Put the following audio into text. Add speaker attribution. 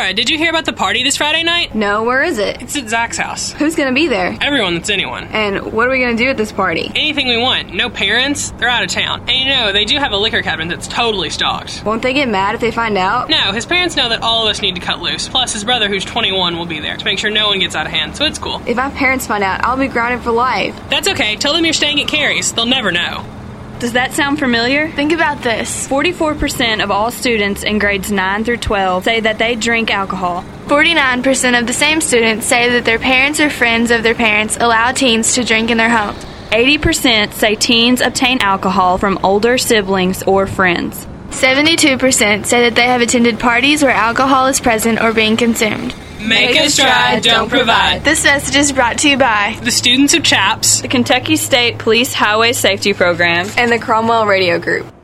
Speaker 1: Laura, did you hear about the party this Friday night?
Speaker 2: No, where is it?
Speaker 1: It's at Zach's house.
Speaker 2: Who's gonna be there?
Speaker 1: Everyone that's anyone.
Speaker 2: And what are we gonna do at this party?
Speaker 1: Anything we want. No parents. They're out of town. And they do have a liquor cabinet that's totally stocked.
Speaker 2: Won't they get mad if they find out?
Speaker 1: No, his parents know that all of us need to cut loose. Plus, his brother, who's 21, will be there to make sure no one gets out of hand, so it's cool.
Speaker 2: If my parents find out, I'll be grounded for life.
Speaker 1: That's okay. Tell them you're staying at Carrie's. They'll never know.
Speaker 3: Does that sound familiar?
Speaker 4: Think about this.
Speaker 3: 44% of all students in grades 9 through 12 say that they drink alcohol.
Speaker 4: 49% of the same students say that their parents or friends of their parents allow teens to drink in their homes.
Speaker 3: 80% say teens obtain alcohol from older siblings or friends.
Speaker 4: 72% say that they have attended parties where alcohol is present or being consumed.
Speaker 1: Make us try, don't provide.
Speaker 4: This message is brought to you by
Speaker 1: the students of CHAPS,
Speaker 3: the Kentucky State Police Highway Safety Program,
Speaker 2: and the Cromwell Radio Group.